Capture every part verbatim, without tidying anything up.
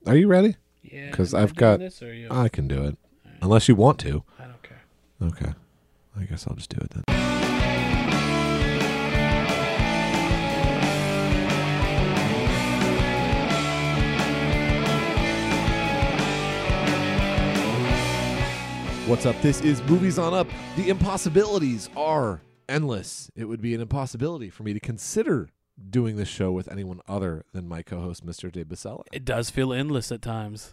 Are you ready? Yeah. Because am I I've doing got. This or you? I can do it. All right. Unless you want to. I don't care. Okay. I guess I'll just do it then. What's up? This is Movies on Up. The impossibilities are endless. It would be an impossibility for me to consider doing this show with anyone other than my co-host, Mister Dave Basella. It does feel endless at times.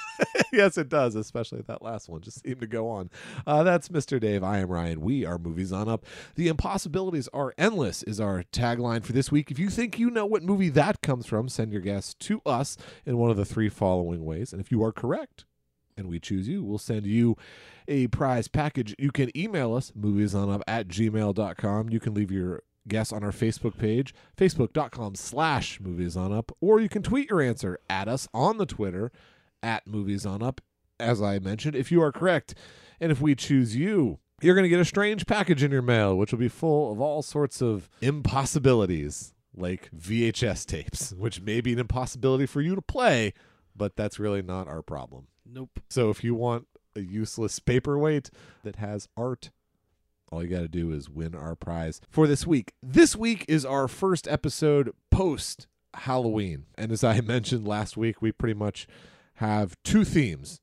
Yes, it does, especially that last one. Just seemed to go on. Uh, that's Mister Dave. I am Ryan. We are Movies on Up. The impossibilities are endless is our tagline for this week. If you think you know what movie that comes from, send your guess to us in one of the three following ways. And if you are correct, and we choose you, we'll send you a prize package. You can email us, moviesonup at gmail dot com. You can leave your guess on our Facebook page, facebook.com slash moviesonup, or you can tweet your answer at us on the Twitter, at moviesonup, as I mentioned, if you are correct. And if we choose you, you're going to get a strange package in your mail, which will be full of all sorts of impossibilities, like V H S tapes, which may be an impossibility for you to play, but that's really not our problem. Nope. So if you want a useless paperweight that has art, all you got to do is win our prize for this week. This week is our first episode post Halloween. And as I mentioned last week, we pretty much have two themes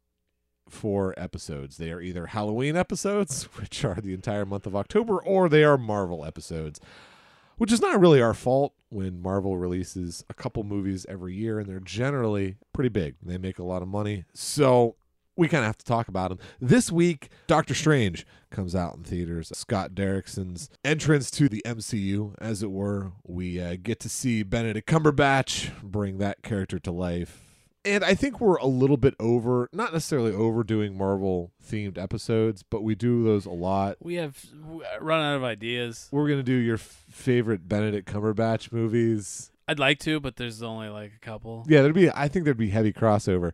for episodes. They are either Halloween episodes, which are the entire month of October, or they are Marvel episodes, which is not really our fault when Marvel releases a couple movies every year, and they're generally pretty big. They make a lot of money, so we kind of have to talk about them. This week, Doctor Strange comes out in theaters. Scott Derrickson's entrance to the M C U, as it were. We uh, get to see Benedict Cumberbatch bring that character to life. And I think we're a little bit over, not necessarily overdoing Marvel-themed episodes, but we do those a lot. We have run out of ideas. We're going to do your f- favorite Benedict Cumberbatch movies. I'd like to, but there's only like a couple. Yeah, there'd be. I think there'd be heavy crossover.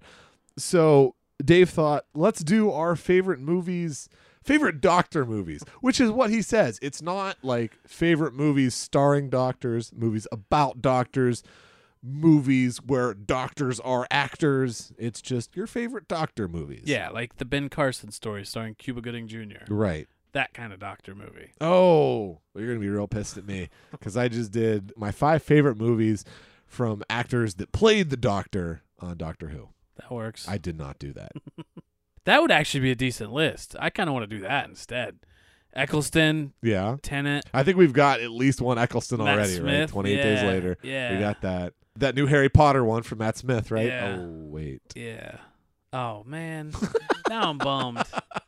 So Dave thought, let's do our favorite movies, favorite doctor movies, which is what he says. It's not like favorite movies starring doctors, movies about doctors, movies where doctors are actors. It's just your favorite doctor movies. Yeah, like the Ben Carson story starring Cuba Gooding Junior Right. That kind of doctor movie. Oh, well, you're going to be real pissed at me because I just did my five favorite movies from actors that played the doctor on Doctor Who. That works. I did not do that. That would actually be a decent list. I kind of want to do that instead. Eccleston, Yeah. Tennant, I think we've got at least one Eccleston Matt already, Smith. right? twenty-eight yeah, days later. Yeah. We got that. That new Harry Potter one from Matt Smith, right? Yeah. Oh, wait. Yeah. Oh, man. Now I'm bummed.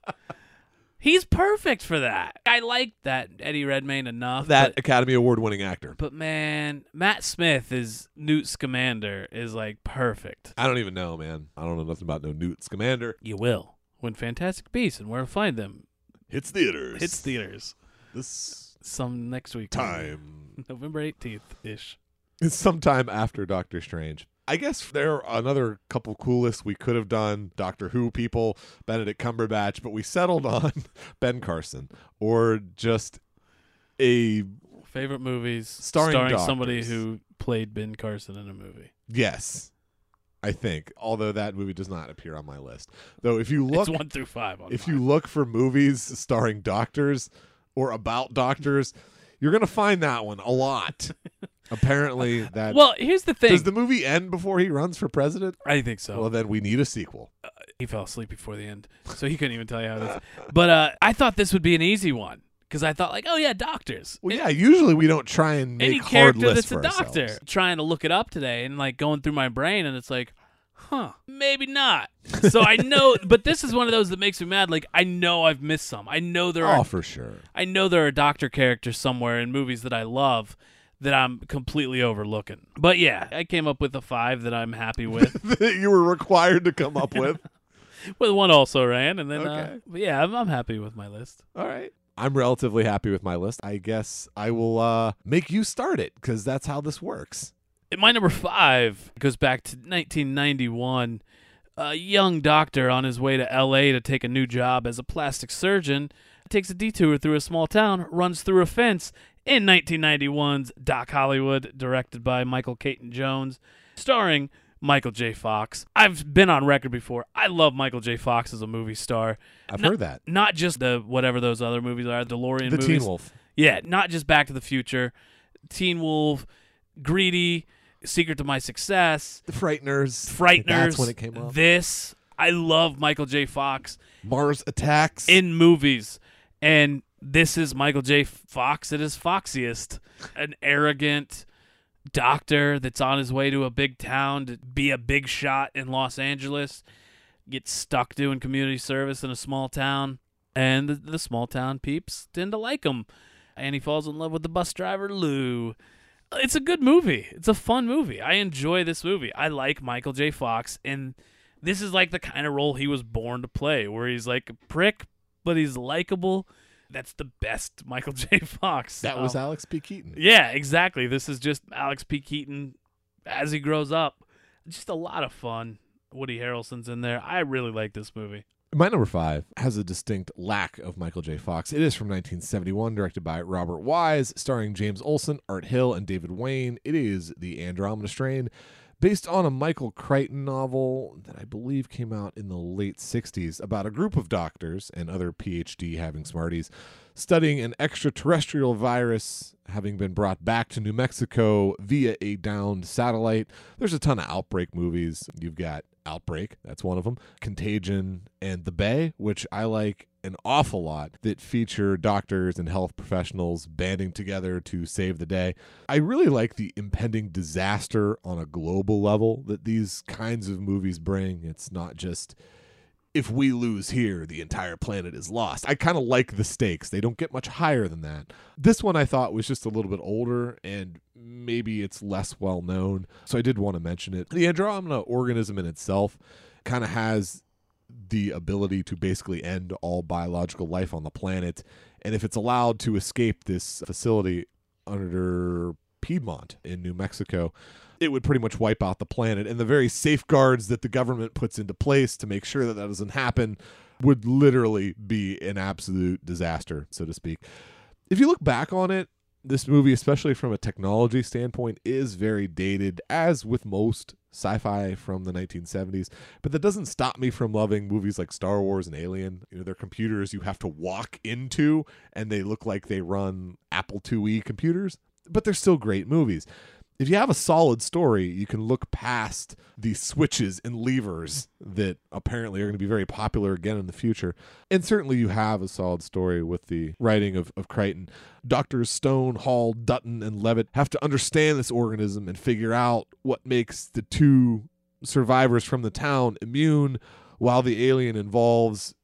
He's perfect for that. I like that Eddie Redmayne enough. That but, Academy Award winning actor. but, man, Matt Smith is Newt Scamander is, like, perfect. I don't even know, man. I don't know nothing about no Newt Scamander. You will. When Fantastic Beasts and Where to Find Them Hits theaters. hits theaters. This Some next week. time. November eighteenth-ish. It's sometime after Doctor Strange. I guess there are another couple cool lists we could have done. Doctor Who people, Benedict Cumberbatch, but we settled on Ben Carson or just a Favorite movies Starring somebody doctors. who played Ben Carson in a movie. yes. I think, although that movie does not appear on my list. Though if you look It's one through five. On if mine. you look for movies starring doctors or about doctors, you're going to find that one a lot. Apparently that Well, here's the thing. Does the movie end before he runs for president? I think so. Well, then we need a sequel. He fell asleep before the end, so he couldn't even tell you how it is. But uh, I thought this would be an easy one because I thought, like, oh yeah, doctors. Well, yeah, usually we don't try and make Any hard character lists that's a for doctor. ourselves. Trying to look it up today and like going through my brain, and it's like, huh, maybe not. So I know, but this is one of those that makes me mad. Like I know I've missed some. I know there Oh, are. for sure. I know there are doctor characters somewhere in movies that I love that I'm completely overlooking. But yeah, I came up with a five that I'm happy with. That you were required to come up with. Well, one also ran, and then Okay. uh, but yeah, I'm, I'm happy with my list. All right. I'm relatively happy with my list. I guess I will uh, make you start it because that's how this works. My number five goes back to nineteen ninety-one. A young doctor on his way to L A to take a new job as a plastic surgeon takes a detour through a small town, runs through a fence in nineteen ninety-one's Doc Hollywood, directed by Michael Caton Jones, starring Michael J. Fox. I've been on record before. I love Michael J. Fox as a movie star. I've not, heard that. Not just the whatever those other movies are, DeLorean the movies. Teen Wolf. Yeah, not just Back to the Future. Teen Wolf, Greedy, Secret to My Success. The Frighteners. Frighteners. That's when it came up. This. I love Michael J. Fox. Mars Attacks. In movies. And this is Michael J. Fox at his foxiest. An arrogant doctor that's on his way to a big town to be a big shot in Los Angeles, gets stuck doing community service in a small town, and the, the small town peeps tend to like him. And he falls in love with the bus driver, Lou. It's a good movie. It's a fun movie. I enjoy this movie. I like Michael J. Fox, and this is like the kind of role he was born to play, where he's like a prick, but he's likable. That's the best Michael J. Fox. That was Um, Alex P. Keaton. Yeah, exactly. This is just Alex P. Keaton as he grows up. Just a lot of fun. Woody Harrelson's in there. I really like this movie. My number five has a distinct lack of Michael J. Fox. It is from nineteen seventy-one, directed by Robert Wise, starring James Olsen, Art Hill, and David Wayne. It is The Andromeda Strain, based on a Michael Crichton novel that I believe came out in the late sixties about a group of doctors and other P H D-having smarties studying an extraterrestrial virus having been brought back to New Mexico via a downed satellite. There's a ton of Outbreak movies. You've got Outbreak, that's one of them, Contagion, and The Bay, which I like an awful lot, that feature doctors and health professionals banding together to save the day. I really like the impending disaster on a global level that these kinds of movies bring. It's not just, if we lose here, the entire planet is lost. I kind of like the stakes. They don't get much higher than that. This one I thought was just a little bit older, and maybe it's less well known, so I did want to mention it. The Andromeda organism in itself kind of has the ability to basically end all biological life on the planet, and if it's allowed to escape this facility under Piedmont in New Mexico, it would pretty much wipe out the planet, and the very safeguards that the government puts into place to make sure that that doesn't happen would literally be an absolute disaster, so to speak. If you look back on it, this movie, especially from a technology standpoint, is very dated, as with most sci-fi from the nineteen seventies. But that doesn't stop me from loving movies like Star Wars and Alien. You know, they're computers you have to walk into, and they look like they run Apple two E computers, but they're still great movies. If you have a solid story, you can look past the switches and levers that apparently are going to be very popular again in the future. And certainly you have a solid story with the writing of, of Crichton. Doctors Stone, Hall, Dutton, and Levitt have to understand this organism and figure out what makes the two survivors from the town immune while the alien involves.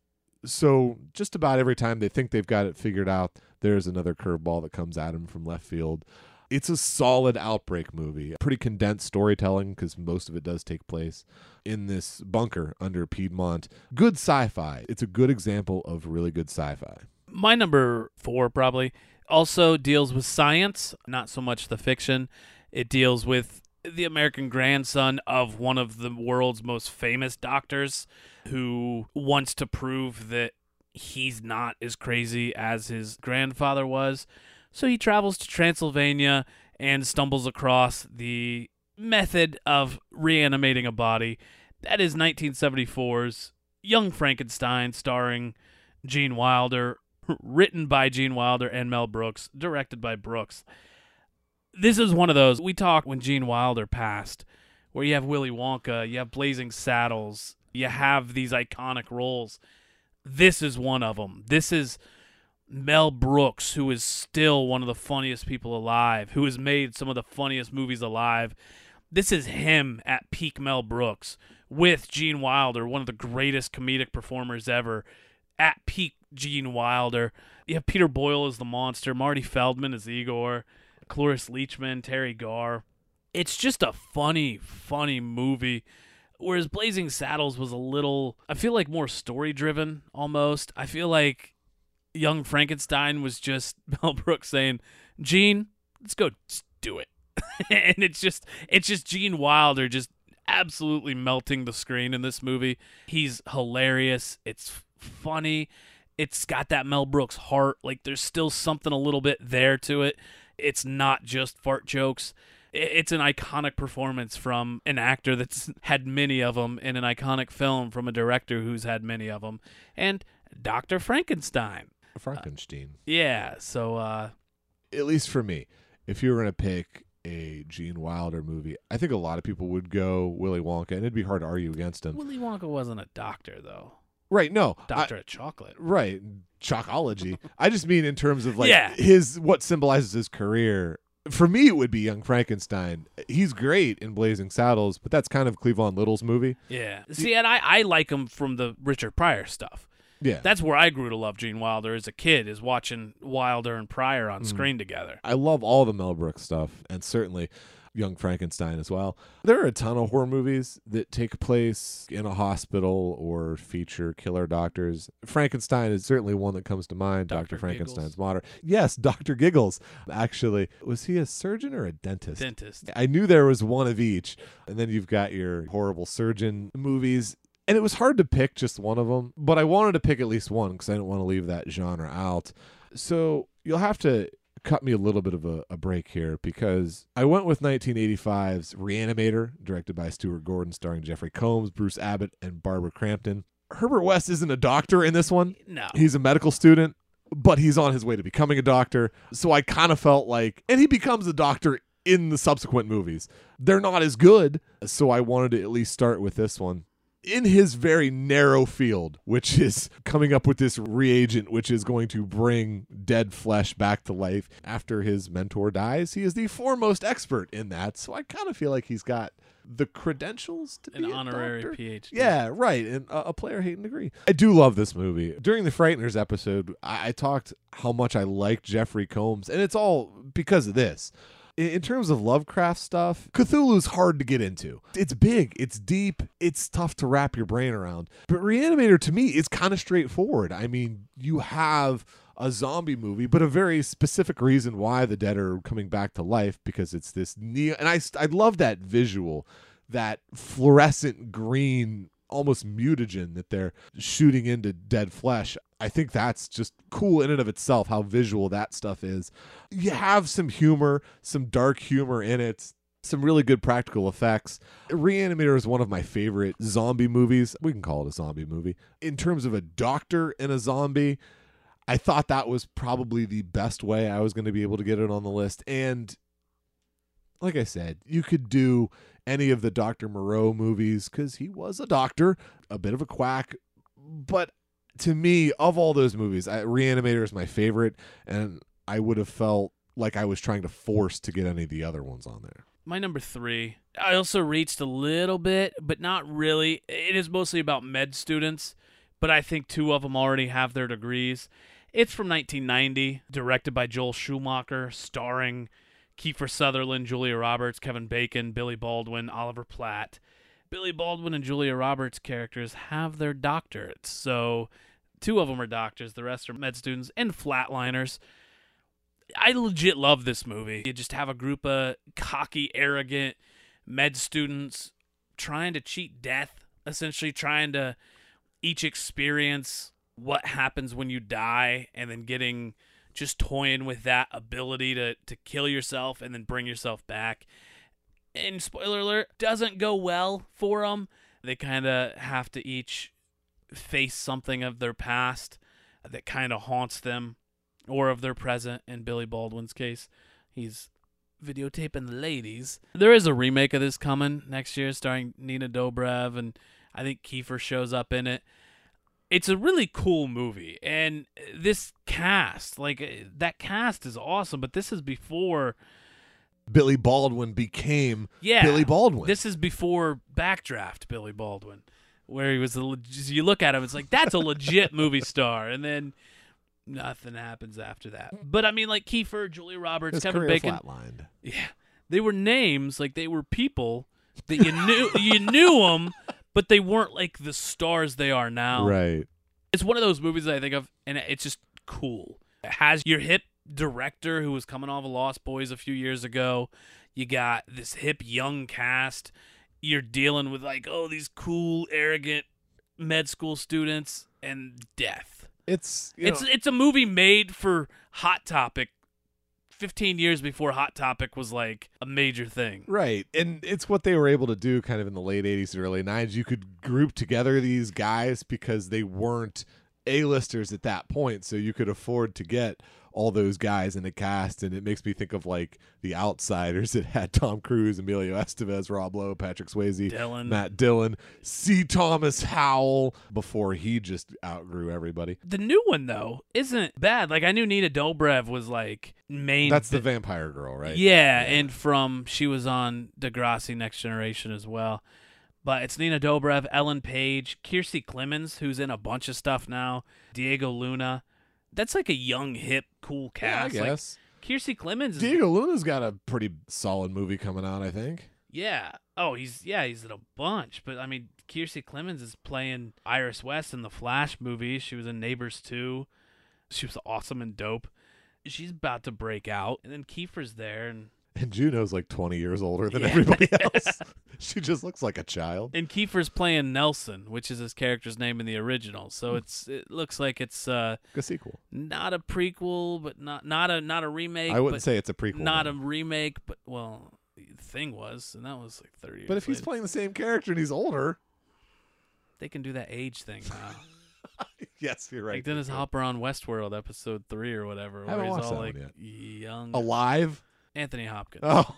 So just about every time they think they've got it figured out, there's another curveball that comes at them from left field. It's a solid Outbreak movie. Pretty condensed storytelling because most of it does take place in this bunker under Piedmont. Good sci-fi. It's a good example of really good sci-fi. My number four probably also deals with science, not so much the fiction. It deals with the American grandson of one of the world's most famous doctors who wants to prove that he's not as crazy as his grandfather was. So he travels to Transylvania and stumbles across the method of reanimating a body. That is nineteen seventy-four's Young Frankenstein, starring Gene Wilder, written by Gene Wilder and Mel Brooks, directed by Brooks. This is one of those, we talked when Gene Wilder passed, where you have Willy Wonka, you have Blazing Saddles, you have these iconic roles. This is one of them. This is Mel Brooks, who is still one of the funniest people alive, who has made some of the funniest movies alive. This is him at peak Mel Brooks with Gene Wilder, one of the greatest comedic performers ever, at peak Gene Wilder. You have Peter Boyle as the monster, Marty Feldman as Igor, Cloris Leachman, Terry Garr. It's just a funny, funny movie. Whereas Blazing Saddles was a little, I feel like more story-driven almost. I feel like Young Frankenstein was just Mel Brooks saying, Gene, let's go just do it. And it's just it's just Gene Wilder just absolutely melting the screen in this movie. He's hilarious. It's funny. It's got that Mel Brooks heart. Like, there's still something a little bit there to it. It's not just fart jokes. It's an iconic performance from an actor that's had many of them, and an iconic film from a director who's had many of them, and Doctor Frankenstein. Frankenstein. Uh, yeah, so... Uh, At least for me, if you were going to pick a Gene Wilder movie, I think a lot of people would go Willy Wonka, and it'd be hard to argue against him. Willy Wonka wasn't a doctor, though. Right, no. Doctor I, of Chocolate. Right, Chocology. I just mean in terms of like yeah. his what symbolizes his career. For me, it would be Young Frankenstein. He's great in Blazing Saddles, but that's kind of Cleavon Little's movie. Yeah. See, and I, I like him from the Richard Pryor stuff. Yeah. That's where I grew to love Gene Wilder as a kid, is watching Wilder and Pryor on mm. screen together. I love all the Mel Brooks stuff, and certainly Young Frankenstein as well. There are a ton of horror movies that take place in a hospital or feature killer doctors. Frankenstein is certainly one that comes to mind. Doctor Frankenstein's Modern. Yes, Doctor Giggles. Actually, was he a surgeon or a dentist? Dentist. I knew there was one of each. And then you've got your horrible surgeon movies. And it was hard to pick just one of them, but I wanted to pick at least one because I didn't want to leave that genre out. So you'll have to cut me a little bit of a, a break here because I went with nineteen eighty-five's Reanimator, directed by Stuart Gordon, starring Jeffrey Combs, Bruce Abbott, and Barbara Crampton. Herbert West isn't a doctor in this one. No. He's a medical student, but he's on his way to becoming a doctor. So I kind of felt like, and he becomes a doctor in the subsequent movies. They're not as good, so I wanted to at least start with this one. In his very narrow field, which is coming up with this reagent which is going to bring dead flesh back to life after his mentor dies, he is the foremost expert in that. So I kind of feel like he's got the credentials to An be honorary a doctor. P H D. Yeah, right. And a, a player hating degree. I do love this movie. During the Frighteners episode, I, I talked how much I liked Jeffrey Combs, and it's all because of this. In terms of Lovecraft stuff, Cthulhu's hard to get into. It's big, it's deep, it's tough to wrap your brain around. But Reanimator, to me, is kind of straightforward. I mean, you have a zombie movie, but a very specific reason why the dead are coming back to life, because it's this neo... And I, I love that visual, that fluorescent green, almost mutagen that they're shooting into dead flesh. I think that's just cool in and of itself, how visual that stuff is. You have some humor, some dark humor in it, some really good practical effects. Reanimator is one of my favorite zombie movies. We can call it a zombie movie. In terms of a doctor and a zombie, I thought that was probably the best way I was going to be able to get it on the list. And like I said, you could do any of the Doctor Moreau movies because he was a doctor, a bit of a quack, but to me, of all those movies, I, Reanimator is my favorite, and I would have felt like I was trying to force to get any of the other ones on there. My number three, I also reached a little bit, but not really. It is mostly about med students, but I think two of them already have their degrees. It's from nineteen ninety, directed by Joel Schumacher, starring Kiefer Sutherland, Julia Roberts, Kevin Bacon, Billy Baldwin, Oliver Platt. Billy Baldwin and Julia Roberts' characters have their doctorates, so two of them are doctors, the rest are med students and flatliners. I legit love this movie. You just have a group of cocky, arrogant med students trying to cheat death, essentially trying to each experience what happens when you die, and then getting just toying with that ability to, to kill yourself and then bring yourself back. And spoiler alert, doesn't go well for them. They kind of have to each face something of their past that kind of haunts them, or of their present. In Billy Baldwin's case, he's videotaping the ladies. There is a remake of this coming next year starring Nina Dobrev, and I think Kiefer shows up in it. It's a really cool movie, and this cast, like, that cast is awesome, but this is before Billy Baldwin became yeah, Billy Baldwin. This is before Backdraft Billy Baldwin, where he was a leg- you look at him, it's like, that's a legit movie star, and then nothing happens after that. But I mean, like, Kiefer, Julia Roberts, His Kevin career Bacon, flatlined. Yeah, they were names, like they were people that you knew you knew them, but they weren't like the stars they are now. Right. It's one of those movies that I think of, and it's just cool. It has your hip director who was coming off of Lost Boys a few years ago. You got this hip young cast. You're dealing with, like, oh, these cool, arrogant med school students and death. It's you it's know, it's a movie made for Hot Topic fifteen years before Hot Topic was like a major thing. Right. And it's what they were able to do kind of in the late eighties and early nineties. You could group together these guys because they weren't A-listers at that point, so you could afford to get all those guys in the cast. And it makes me think of like The Outsiders. It had Tom Cruise, Emilio Estevez, Rob Lowe, Patrick Swayze, Dylan. Matt Dillon, C. Thomas Howell, before he just outgrew everybody. The new one, though, isn't bad. Like, I knew Nina Dobrev was like main. That's the vampire girl, right? Yeah, yeah, and from she was on Degrassi Next Generation as well. But it's Nina Dobrev, Ellen Page, Kiersey Clemens, who's in a bunch of stuff now, Diego Luna. That's like a young, hip, cool cast. Yeah, I guess. Like, Kiersey Clemens is... Diego Luna's got a pretty solid movie coming out, I think. Yeah. Oh, he's yeah, he's in a bunch. But, I mean, Kiersey Clemens is playing Iris West in the Flash movies. She was in Neighbors two. She was awesome and dope. She's about to break out. And then Kiefer's there, and... And Juno's like twenty years older than Yeah. everybody else. She just looks like a child. And Kiefer's playing Nelson, which is his character's name in the original. So it's it looks like it's uh, A sequel. not a prequel, but not not a not a remake. I wouldn't but say it's a prequel. not no. a remake, but well, the thing was, and that was like thirty. But years if he's later. playing the same character and he's older. They can do that age thing now. Yes, you're right. Like Dennis Hopper on Westworld, episode three or whatever, where haven't he's watched all that one like yet. young. Alive? Anthony Hopkins. Oh.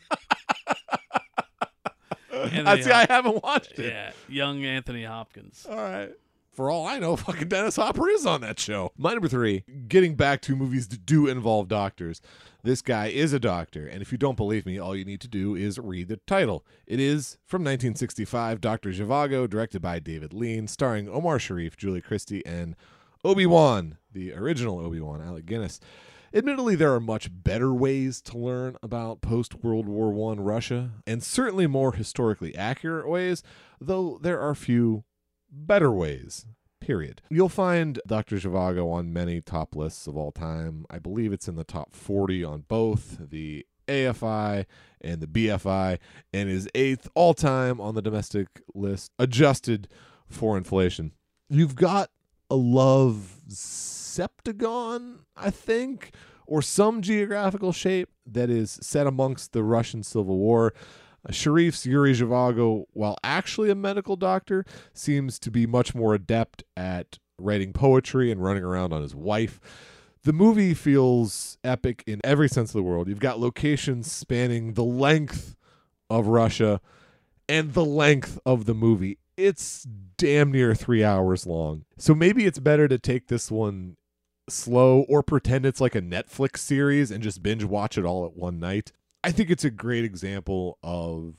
Anthony I see. I Hop- haven't watched it. Yeah, young Anthony Hopkins. All right. For all I know, fucking Dennis Hopper is on that show. My number three, getting back to movies that do involve doctors. This guy is a doctor, and if you don't believe me, all you need to do is read the title. It is from nineteen sixty-five, Doctor Zhivago, directed by David Lean, starring Omar Sharif, Julie Christie, and Obi-Wan, the original Obi-Wan, Alec Guinness. Admittedly, there are much better ways to learn about post-World War One Russia, and certainly more historically accurate ways, though there are few better ways, period. You'll find Doctor Zhivago on many top lists of all time. I believe it's in the top forty on both the A F I and the B F I, and is eighth all-time on the domestic list, adjusted for inflation. You've got a love septagon, I think, or some geographical shape that is set amongst the Russian Civil War. Uh, Sharif's Yuri Zhivago, while actually a medical doctor, seems to be much more adept at writing poetry and running around on his wife. The movie feels epic in every sense of the word. You've got locations spanning the length of Russia and the length of the movie. It's damn near three hours long. So maybe it's better to take this one slow or pretend it's like a Netflix series and just binge watch it all at one night. I think it's a great example of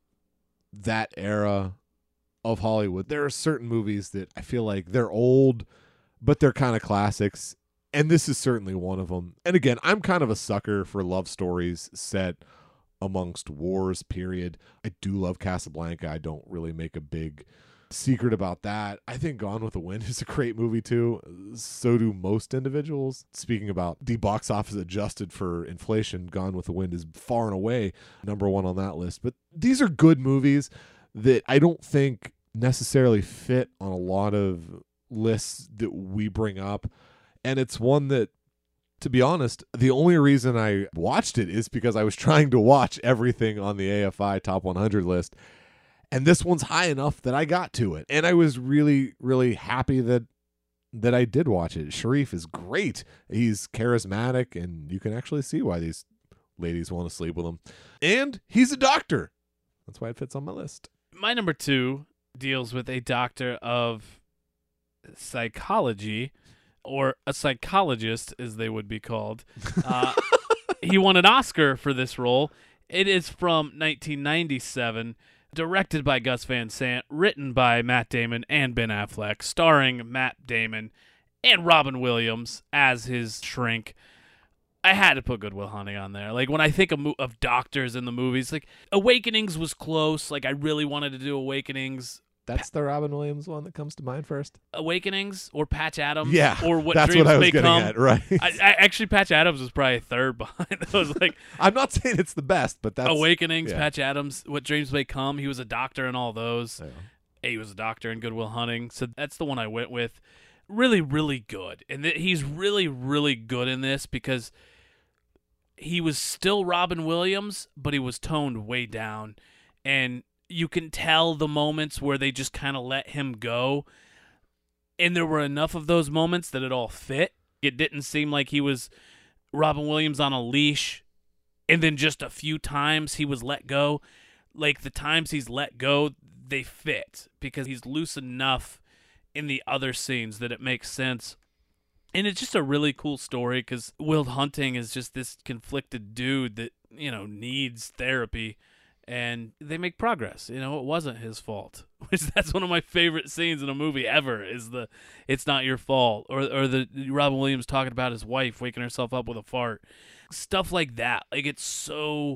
that era of Hollywood. There are certain movies that I feel like they're old, but they're kind of classics. And this is certainly one of them. And again, I'm kind of a sucker for love stories set amongst wars, period. I do love Casablanca. I don't really make a big secret about that. I think Gone with the Wind is a great movie too. So do most individuals. Speaking about the box office adjusted for inflation, Gone with the Wind is far and away number one on that list. But these are good movies that I don't think necessarily fit on a lot of lists that we bring up. And it's one that, to be honest, the only reason I watched it is because I was trying to watch everything on the A F I Top one hundred list. And this one's high enough that I got to it. And I was really, really happy that that I did watch it. Sharif is great. He's charismatic, and you can actually see why these ladies want to sleep with him. And he's a doctor. That's why it fits on my list. My number two deals with a doctor of psychology, or a psychologist, as they would be called. Uh, he won an Oscar for this role. It is from nineteen ninety-seven. Directed by Gus Van Sant, written by Matt Damon and Ben Affleck, starring Matt Damon and Robin Williams as his shrink. I had to put Good Will Hunting on there. Like, when I think of, mo- of doctors in the movies, like, Awakenings was close. Like, I really wanted to do Awakenings. That's the Robin Williams one that comes to mind first. Awakenings or Patch Adams. Yeah, or What that's Dreams what I was May getting Come. at, right? I, I actually, Patch Adams was probably third behind. I was like, I'm not saying it's the best, but that's Awakenings, yeah. Patch Adams, What Dreams May Come. He was a doctor in all those. Yeah. He was a doctor in Good Will Hunting. So that's the one I went with. Really, really good. And th- he's really, really good in this because he was still Robin Williams, but he was toned way down. And you can tell the moments where they just kind of let him go. And there were enough of those moments that it all fit. It didn't seem like he was Robin Williams on a leash, and then just a few times he was let go. Like, the times he's let go, they fit because he's loose enough in the other scenes that it makes sense. And it's just a really cool story because Will Hunting is just this conflicted dude that, you know, needs therapy, and they make progress. You know, it wasn't his fault. Which that's one of my favorite scenes in a movie ever is the "It's not your fault" or or the Robin Williams talking about his wife waking herself up with a fart. Stuff like that. Like, it's so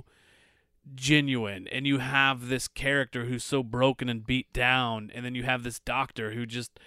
genuine, and you have this character who's so broken and beat down, and then you have this doctor who just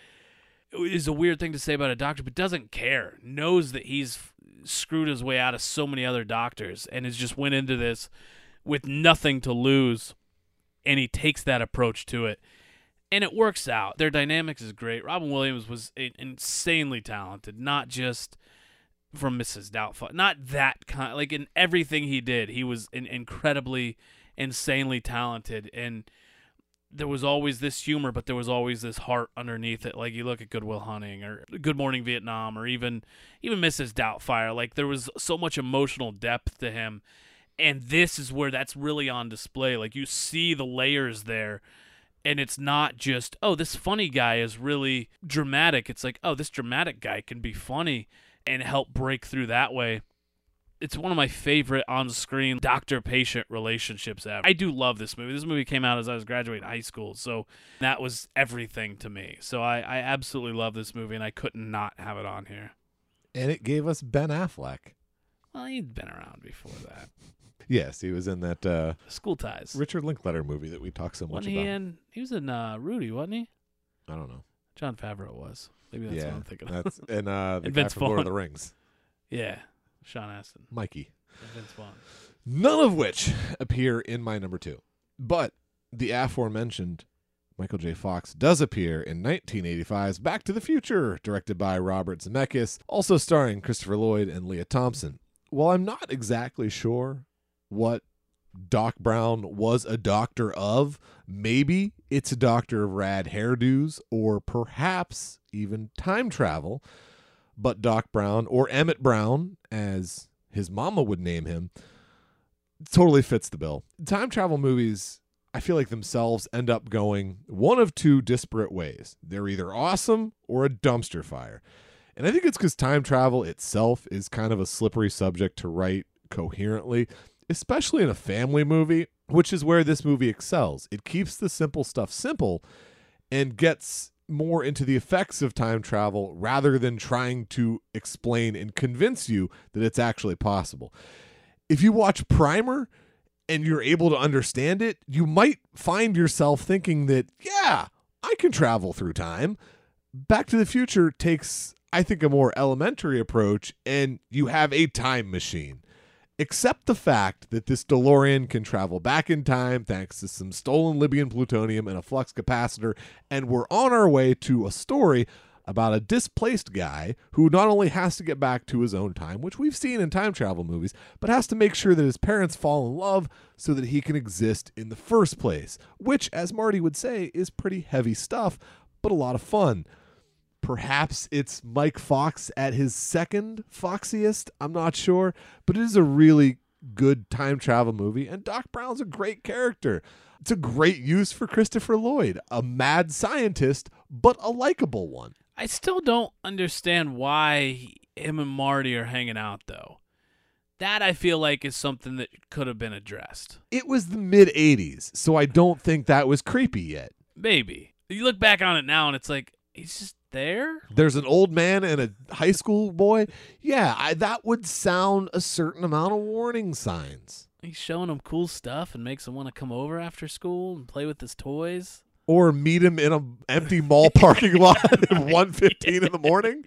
is a weird thing to say about a doctor, but doesn't care, knows that he's screwed his way out of so many other doctors, and has just went into this with nothing to lose, and he takes that approach to it, and it works out. Their dynamics is great. Robin Williams was insanely talented, not just from Missus Doubtfire, not that kind, like in everything he did, he was in, incredibly, insanely talented, and there was always this humor, but there was always this heart underneath it. Like, you look at Good Will Hunting or Good Morning Vietnam or even even Missus Doubtfire. Like, there was so much emotional depth to him, and this is where that's really on display. Like, you see the layers there, and it's not just, oh, this funny guy is really dramatic. It's like, oh, this dramatic guy can be funny and help break through that way. It's one of my favorite on-screen doctor-patient relationships ever. I do love this movie. This movie came out as I was graduating high school, so that was everything to me. So I, I absolutely love this movie, and I couldn't not have it on here. And it gave us Ben Affleck. Well, he'd been around before that. Yes, he was in that uh, School Ties. Richard Linklater movie that we talk so much wasn't he about. in? He was in uh, Rudy, wasn't he? I don't know. John Favreau was. Maybe that's yeah, what I'm thinking of. That's, and uh, the And guy Vince from Lord of Vaughn. the Rings. Yeah, Sean Astin. Mikey. And Vince Vaughn. None of which appear in my number two. But the aforementioned Michael J. Fox does appear in nineteen eighty-five's Back to the Future, directed by Robert Zemeckis, also starring Christopher Lloyd and Leah Thompson. While I'm not exactly sure what Doc Brown was a doctor of, maybe it's a doctor of rad hairdos, or perhaps even time travel, but Doc Brown, or Emmett Brown, as his mama would name him, totally fits the bill. Time travel movies, I feel like themselves end up going one of two disparate ways. They're either awesome or a dumpster fire. And I think it's because time travel itself is kind of a slippery subject to write coherently, especially in a family movie, which is where this movie excels. It keeps the simple stuff simple and gets more into the effects of time travel rather than trying to explain and convince you that it's actually possible. If you watch Primer and you're able to understand it, you might find yourself thinking that, yeah, I can travel through time. Back to the Future takes, I think, a more elementary approach, and you have a time machine. Accept the fact that this DeLorean can travel back in time thanks to some stolen Libyan plutonium and a flux capacitor, and we're on our way to a story about a displaced guy who not only has to get back to his own time, which we've seen in time travel movies, but has to make sure that his parents fall in love so that he can exist in the first place, which, as Marty would say, is pretty heavy stuff, but a lot of fun. Perhaps it's Mike Fox at his second foxiest. I'm not sure, but it is a really good time travel movie, and Doc Brown's a great character. It's a great use for Christopher Lloyd, a mad scientist, but a likable one. I still don't understand why him and Marty are hanging out, though. That, I feel like, is something that could have been addressed. It was the mid-eighties, so I don't think that was creepy yet. Maybe. You look back on it now, and it's like, he's just there? There's an old man and a high school boy. Yeah, I, that would sound a certain amount of warning signs. He's showing him cool stuff and makes him want to come over after school and play with his toys. Or meet him in an empty mall parking lot at one fifteen in the morning.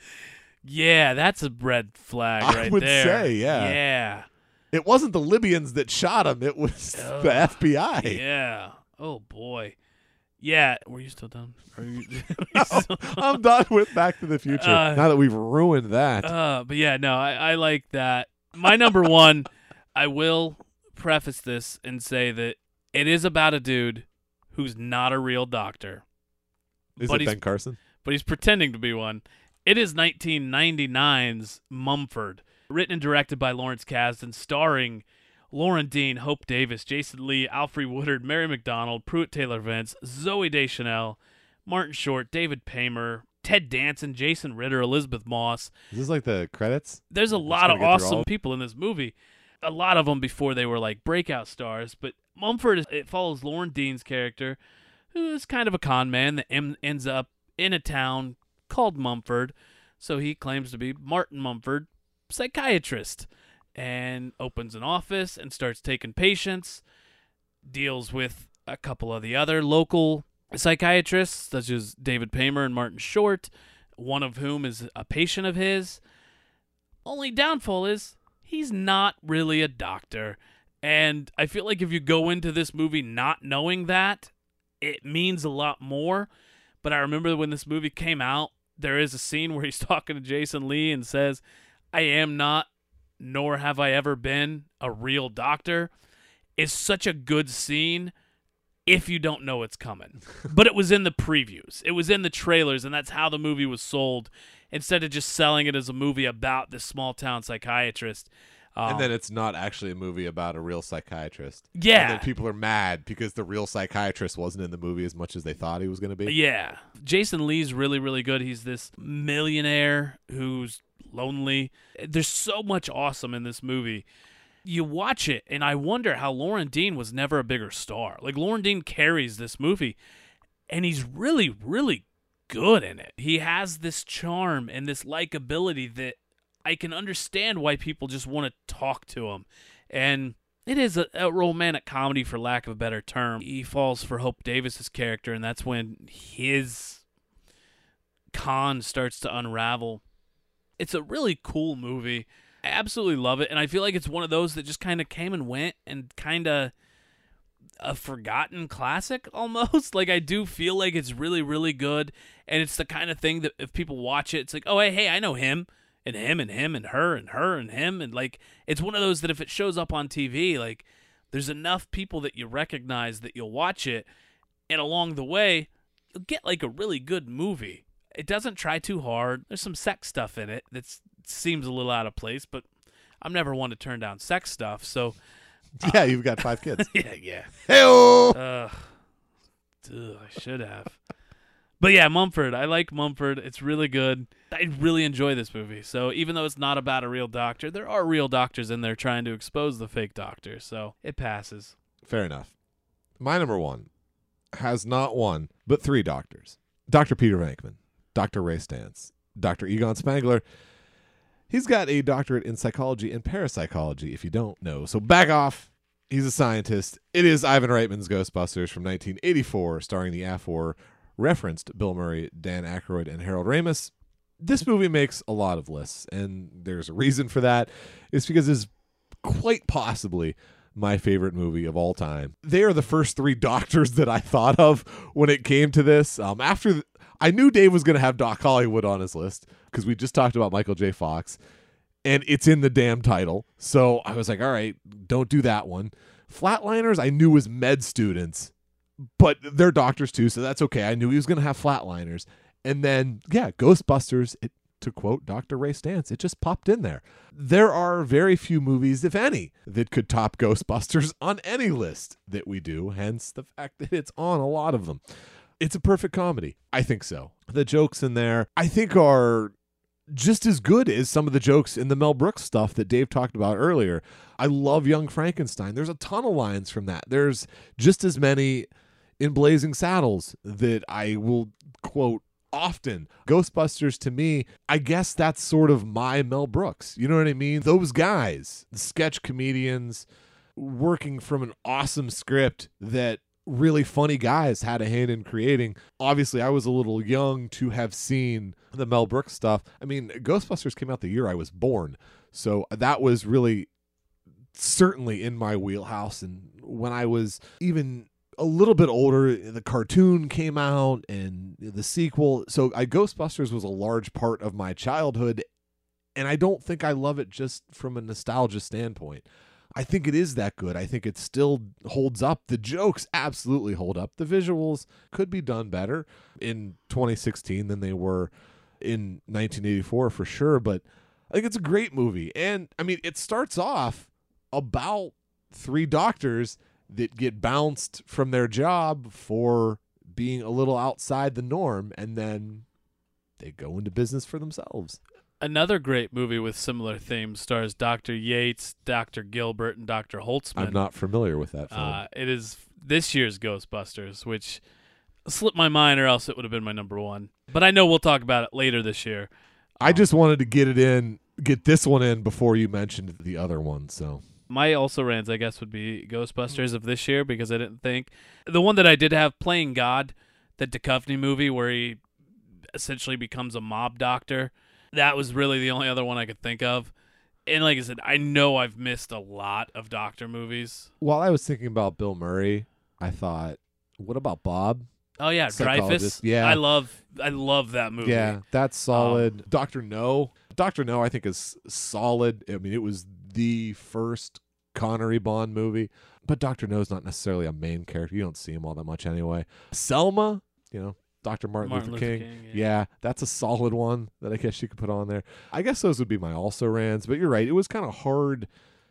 Yeah, that's a red flag I right would there. say, yeah. Yeah. It wasn't the Libyans that shot him. It was Oh, the F B I. Yeah. Oh, boy. Yeah. Were you still done? Are you, are you still I'm done with Back to the Future. Uh, now that we've ruined that. Uh, but yeah, no, I, I like that. My number one, I will preface this and say that it is about a dude who's not a real doctor. Is but it he's, Ben Carson? But he's pretending to be one. It is nineteen ninety-nine's Mumford, written and directed by Lawrence Kasdan, starring Lauren Dean, Hope Davis, Jason Lee, Alfre Woodard, Mary McDonald, Pruitt Taylor-Vance, Zoe Deschanel, Martin Short, David Paymer, Ted Danson, Jason Ritter, Elizabeth Moss. Is this like the credits? There's a Just lot gotta of get through all awesome of- people in this movie. A lot of them before they were like breakout stars. But Mumford, is, it follows Lauren Dean's character, who is kind of a con man that em- ends up in a town called Mumford. So he claims to be Martin Mumford, psychiatrist, and opens an office and starts taking patients, deals with a couple of the other local psychiatrists, such as David Paymer and Martin Short, one of whom is a patient of his. Only downfall is he's not really a doctor. And I feel like if you go into this movie not knowing that, it means a lot more. But I remember when this movie came out, there is a scene where he's talking to Jason Lee and says, I am not, nor have I ever been, a real doctor. It's such a good scene if you don't know it's coming. But it was in the previews. It was in the trailers, and that's how the movie was sold, instead of just selling it as a movie about this small-town psychiatrist. Um, And then it's not actually a movie about a real psychiatrist. Yeah. And then people are mad because the real psychiatrist wasn't in the movie as much as they thought he was going to be. Yeah. Jason Lee's really, really good. He's this millionaire who's lonely. There's so much awesome in this movie. You watch it, and I wonder how Lauren Dean was never a bigger star. Like, Lauren Dean carries this movie, and he's really, really good in it. He has this charm and this likability that I can understand why people just want to talk to him. And it is a, a romantic comedy, for lack of a better term. He falls for Hope Davis's character, and that's when his con starts to unravel. It's a really cool movie. I absolutely love it, and I feel like it's one of those that just kind of came and went and kind of a forgotten classic almost. Like, I do feel like it's really, really good, and it's the kind of thing that if people watch it, it's like, oh, hey, hey, I know him. And him and him and her and her and him. And, like, it's one of those that if it shows up on T V, like, there's enough people that you recognize that you'll watch it. And along the way, you'll get, like, a really good movie. It doesn't try too hard. There's some sex stuff in it that seems a little out of place, but I'm never one to turn down sex stuff. So, uh, Yeah, you've got five kids. yeah, yeah. Hey-o! Uh, ugh, I should have. But yeah, Mumford. I like Mumford. It's really good. I really enjoy this movie. So even though it's not about a real doctor, there are real doctors in there trying to expose the fake doctor. So it passes. Fair enough. My number one has not one, but three doctors. Doctor Peter Venkman, Doctor Ray Stantz, Doctor Egon Spangler. He's got a doctorate in psychology and parapsychology, if you don't know. So back off. He's a scientist. It is Ivan Reitman's Ghostbusters from nineteen eighty-four, starring the afore referenced Bill Murray, Dan Aykroyd, and Harold Ramis. This movie makes a lot of lists, and there's a reason for that. It's because it's quite possibly my favorite movie of all time. They are the first three doctors that I thought of when it came to this. Um, after th- I knew Dave was going to have Doc Hollywood on his list because we just talked about Michael J. Fox, and it's in the damn title. So I was like, all right, don't do that one. Flatliners I knew was med students, but they're doctors too, so that's okay. I knew he was going to have Flatliners. And then, yeah, Ghostbusters, it, to quote Doctor Ray Stantz, it just popped in there. There are very few movies, if any, that could top Ghostbusters on any list that we do, hence the fact that it's on a lot of them. It's a perfect comedy. I think so. The jokes in there, I think, are just as good as some of the jokes in the Mel Brooks stuff that Dave talked about earlier. I love Young Frankenstein. There's a ton of lines from that. There's just as many in Blazing Saddles that I will quote often. Ghostbusters, to me, I guess that's sort of my Mel Brooks. You know what I mean? Those guys, the sketch comedians, working from an awesome script that really funny guys had a hand in creating. Obviously, I was a little young to have seen the Mel Brooks stuff. I mean, Ghostbusters came out the year I was born, so that was really certainly in my wheelhouse. And when I was even a little bit older, the cartoon came out and the sequel. So I, Ghostbusters was a large part of my childhood And I don't think I love it just from a nostalgia standpoint. I think it is that good. I think it still holds up. The jokes absolutely hold up. The visuals could be done better in twenty sixteen than they were in nineteen eighty-four for sure. But I think it's a great movie. And, I mean, it starts off about three doctors that get bounced from their job for being a little outside the norm, and then they go into business for themselves. Another great movie with similar themes stars Doctor Yates, Doctor Gilbert, and Doctor Holtzman. I'm not familiar with that film. Uh, it is this year's Ghostbusters, which slipped my mind, or else it would have been my number one. But I know we'll talk about it later this year. I um, just wanted to get it in, get this one in before you mentioned the other one. So my also rans, I guess, would be Ghostbusters of this year, because I didn't think the one that I did have, Playing God, the Duchovny movie where he essentially becomes a mob doctor. That was really the only other one I could think of. And like I said, I know I've missed a lot of doctor movies. While I was thinking about Bill Murray, I thought, what about Bob? Oh yeah, Dreyfus. Yeah. I love I love that movie. Yeah, that's solid. Um, Doctor No. Doctor No, I think, is solid. I mean, it was the first Connery Bond movie, but Doctor No is not necessarily a main character. You don't see him all that much anyway. Selma, you know, Doctor Martin, Martin Luther, Luther King. King, yeah. yeah. That's a solid one that I guess you could put on there. I guess those would be my also rans, but you're right. It was kind of hard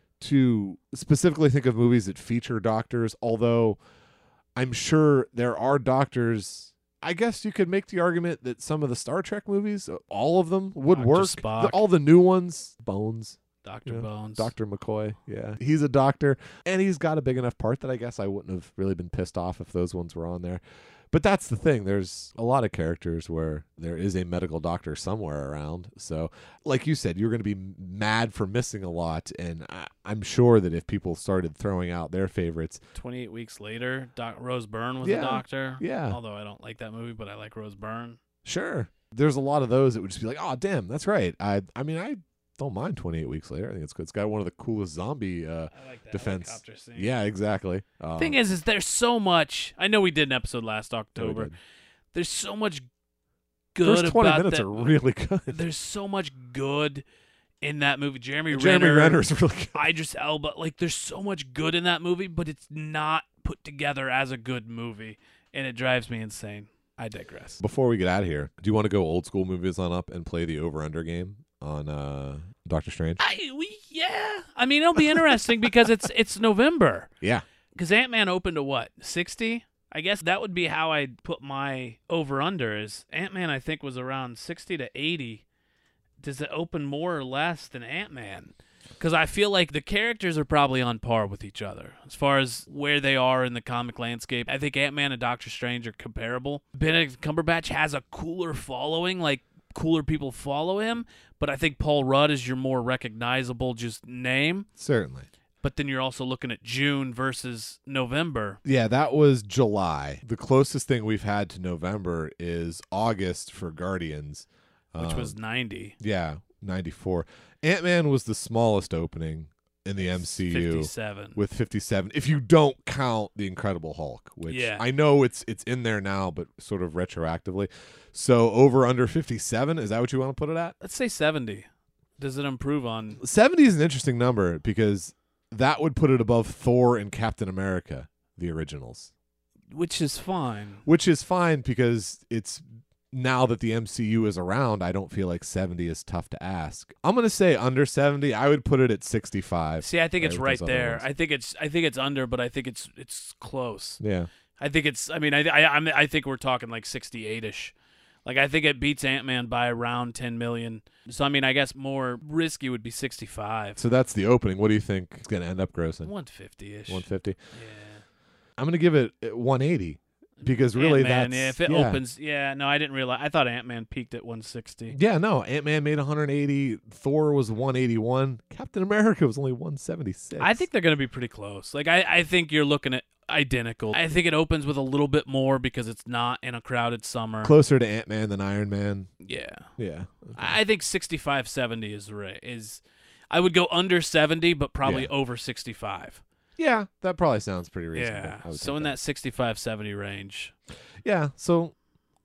to specifically think of movies that feature doctors, although I'm sure there are doctors. I guess you could make the argument that some of the Star Trek movies, all of them, would Doctor work. Spock. The- all the new ones, Bones. Doctor Yeah. Bones. Doctor McCoy, yeah. He's a doctor, and he's got a big enough part that I guess I wouldn't have really been pissed off if those ones were on there. But that's the thing. There's a lot of characters where there is a medical doctor somewhere around. So, like you said, you're going to be mad for missing a lot, and I, I'm sure that if people started throwing out their favorites. twenty-eight Weeks Later, Doc- Rose Byrne was Yeah, a doctor. yeah. Although I don't like that movie, but I like Rose Byrne. Sure. There's a lot of those that would just be like, oh, damn, that's right. I I mean, I don't mind twenty-eight Weeks Later. I think it's good. It's got one of the coolest zombie uh, I like that defense. helicopter scene. Yeah, exactly. Um, Thing is, is there's so much. I know we did an episode last yeah, we October. did. There's so much good First twenty about minutes that. are really good. There's so much good in that movie. Jeremy, Jeremy Renner, Renner's really good. Idris Elba. Like, there's so much good in that movie, but it's not put together as a good movie, and it drives me insane. I digress. Before we get out of here, do you want to go old school movies on up and play the over-under game on uh, Doctor Strange? I we, yeah. I mean, it'll be interesting because it's it's November. Yeah. Because Ant-Man opened to what, sixty? I guess that would be how I'd put my over-under. Is Ant-Man, I think, was around sixty to eighty. Does it open more or less than Ant-Man? Because I feel like the characters are probably on par with each other as far as where they are in the comic landscape. I think Ant-Man and Doctor Strange are comparable. Benedict Cumberbatch has a cooler following, like cooler people follow him, but I think Paul Rudd is your more recognizable just name. Certainly. But then you're also looking at June versus November. Yeah, that was July. The closest thing we've had to November is August for Guardians. Which Um, was ninety. Yeah, ninety-four. Ant-Man was the smallest opening in the M C U. fifty-seven. With fifty-seven, if you don't count the Incredible Hulk, which Yeah. I know it's it's in there now, but sort of retroactively. So over under fifty-seven, is that what you want to put it at? Let's say seventy. Does it improve on... seventy is an interesting number because that would put it above Thor and Captain America, the originals. Which is fine. Which is fine because it's now that the M C U is around, I don't feel like seventy is tough to ask. I'm going to say under seventy. I would put it at sixty-five. See, I think it's with right those other there. ones. I think it's I think it's under, but I think it's it's close. Yeah. I think it's I mean, I I I'm, I think we're talking like sixty-eight-ish. Like, I think it beats Ant-Man by around ten million. So, I mean, I guess more risky would be sixty-five. So that's the opening. What do you think it's going to end up grossing? one fifty-ish. one fifty. Yeah. I'm going to give it one eighty because really Ant-Man, that's yeah, if it yeah. opens, yeah, no, I didn't realize. I thought Ant-Man peaked at one sixty. Yeah, no, Ant-Man made one eighty, Thor was one eighty-one, Captain America was only one seventy-six. I think they're going to be pretty close. Like, I, I think you're looking at identical. I think it opens with a little bit more because it's not in a crowded summer. closer to Ant-Man than Iron Man. Yeah. Yeah. I think sixty-five seventy is right. Is I would go under seventy, but probably Yeah. over sixty-five. Yeah, that probably sounds pretty reasonable. Yeah. I would So take in that sixty-five seventy range. Yeah, so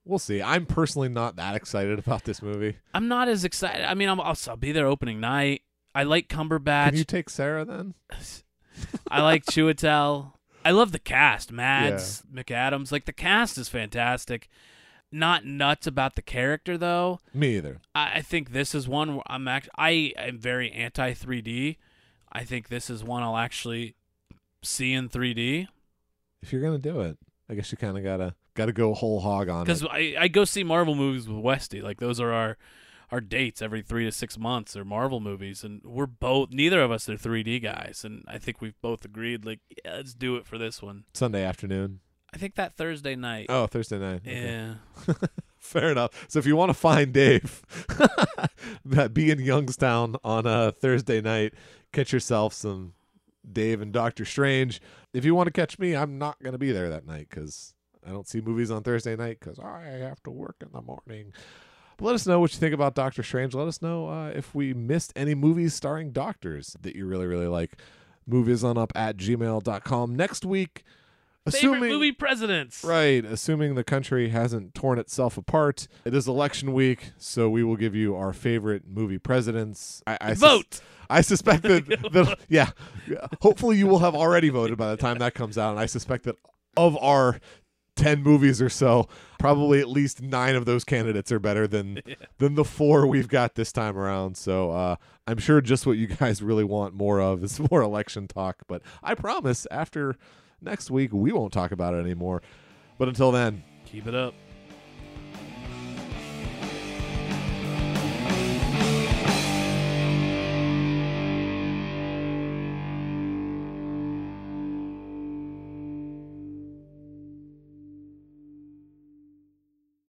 we'll see. I'm personally not that excited about this movie. I'm not as excited. I mean, I'm, I'll, I'll be there opening night. I like Cumberbatch. Can you take Sarah then? I like Chiwetel. I love the cast. Mads, McAdams. Like, the cast is fantastic. Not nuts about the character, though. Me either. I, I think this is one where I'm act- I am very anti three D. I think this is one I'll actually see in three D. If you're gonna do it, I guess you kind of gotta gotta go whole hog on it. Because I, I go see Marvel movies with Westy. Like, those are our our dates every three to six months. Are Marvel movies, and we're both. Neither of us are three D guys, and I think we've both agreed. Like, yeah, let's do it for this one. Sunday afternoon. I think that Thursday night. Oh, Thursday night. Okay. Yeah. Fair enough. So if you want to find Dave, be in Youngstown on a Thursday night, catch yourself some Dave and Doctor Strange. If you want to catch me, I'm not going to be there that night because I don't see movies on Thursday night because I have to work in the morning. But let us know what you think about Doctor Strange. Let us know uh, if we missed any movies starring doctors that you really, really like. Movies on up at gmail dot com. Next week, Favorite assuming movie presidents. Right, assuming the country hasn't torn itself apart. It is election week, so we will give you our favorite movie presidents. I, I Vote. Sus- I suspect that, that yeah, hopefully you will have already voted by the time that comes out, and I suspect that of our ten movies or so, probably at least nine of those candidates are better than Yeah. than the four we've got this time around. So uh, I'm sure just what you guys really want more of is more election talk. But I promise after next week we won't talk about it anymore. But until then, Keep it up.